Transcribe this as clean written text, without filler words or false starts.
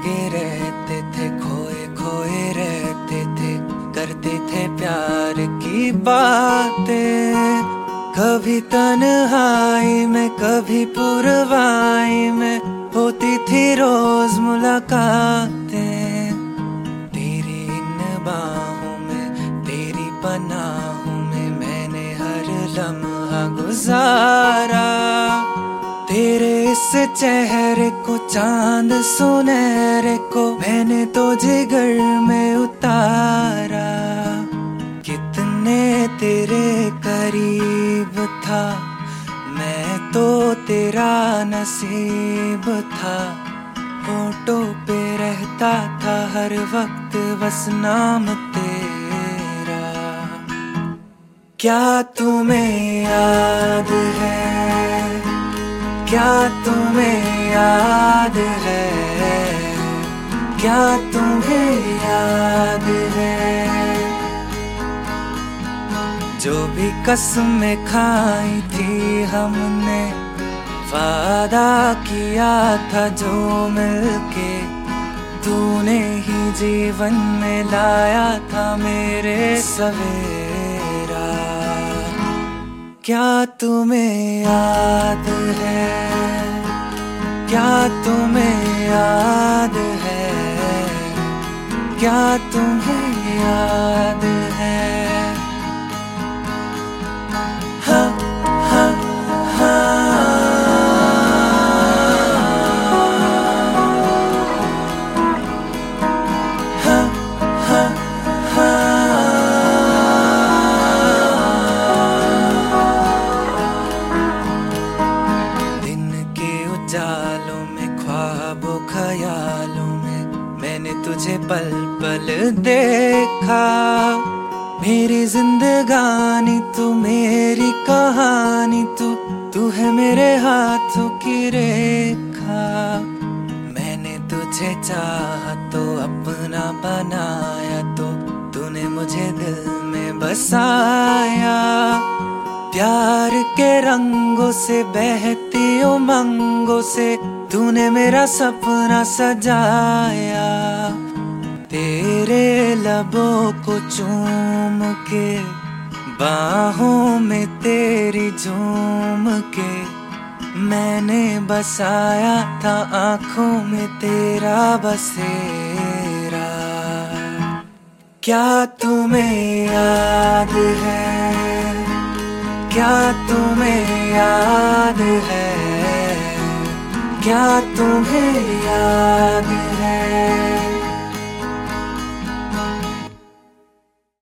लगे रहते थे, खोए खोए रहते थे, करते थे प्यार की बातें। कभी तन्हाई में कभी पुरवाई में होती थी रोज मुलाकातें। तेरी इन बाहों में, तेरी पनाहों में मैंने हर लम्हा गुजारा। तेरे इस चेहरे को, चांद सुनहरे को मैंने तो जिगर में उतारा। कितने तेरे करीब था मैं, तो तेरा नसीब था। होठों पे रहता था हर वक्त बस नाम तेरा। क्या तुम्हें याद है, क्या तुम्हें याद है, क्या तुम्हें याद है, जो भी कसमें खाई थी हमने, वादा किया था जो मिलके तूने ही जीवन में लाया था मेरे सवेरा। क्या तुम्हें याद है, क्या तुम्हें याद है, क्या तुम्हें याद है। हाँ हाँ जालों में, ख्वाबों ख्यालों में मैंने तुझे पल पल देखा। मेरी जिंदगानी तू, मेरी कहानी तू है मेरे हाथों की रेखा। मैंने तुझे चाहा तो अपना बनाया, तो तूने मुझे दिल में बसाया। प्यार के रंगों से, बहती उमंगों से तूने मेरा सपना सजाया। तेरे लबों को चूम के, बाहों में तेरी झूम के मैंने बसाया था आँखों में तेरा बसेरा। क्या तुम्हें याद है, क्या तुम्हें याद है, क्या तुम्हें याद है।